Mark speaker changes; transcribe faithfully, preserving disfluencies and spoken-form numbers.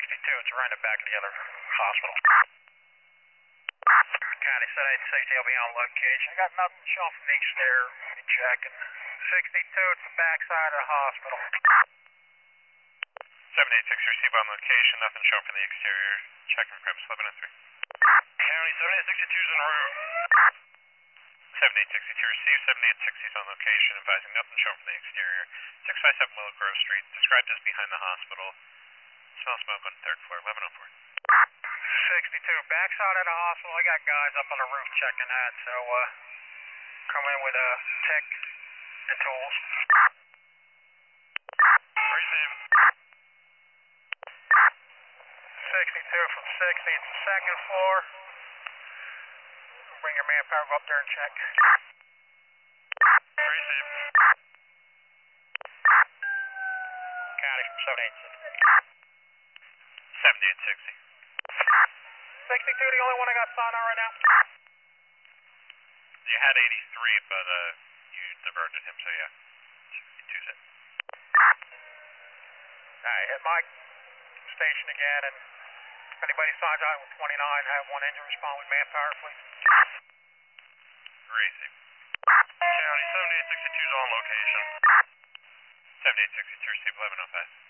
Speaker 1: sixty-two, it's right in the back of the other hospital. County seventy-eight sixty, I'll be on location. I got nothing showing from the exterior. Be checking. sixty-two, it's the back side of the hospital.
Speaker 2: seventy-eight sixty, receive on location, nothing showing from the exterior. Checking premise eleven oh three. County seventy-eight sixty-two's en route. seventy-eight sixty-two, receive seventy-eight sixty is on location, advising nothing showing from the exterior. six five seven Willow Grove Street, described as behind the hospital. Smell smoke on the third floor, eleven oh four.
Speaker 1: sixty-two, backside of the hospital. I got guys up on the roof checking that, so uh, come in with a tech and tools.
Speaker 2: Receive.
Speaker 1: sixty-two from sixty, it's the second floor. Bring your manpower, go up there and check.
Speaker 2: Receive.
Speaker 1: County from seventy-eight sixty.
Speaker 2: seventy-eight sixty.
Speaker 1: sixty-two, the only one I got signed on right now?
Speaker 2: You had eighty-three, but uh, you diverted him, so yeah. sixty-two's it.
Speaker 1: Alright, hit my station again, and if anybody signs out with twenty-nine, have one engine respond with manpower, please.
Speaker 2: Receive. County seventy-eight sixty-two's on location. seventy-eight sixty-two, receive eleven oh five.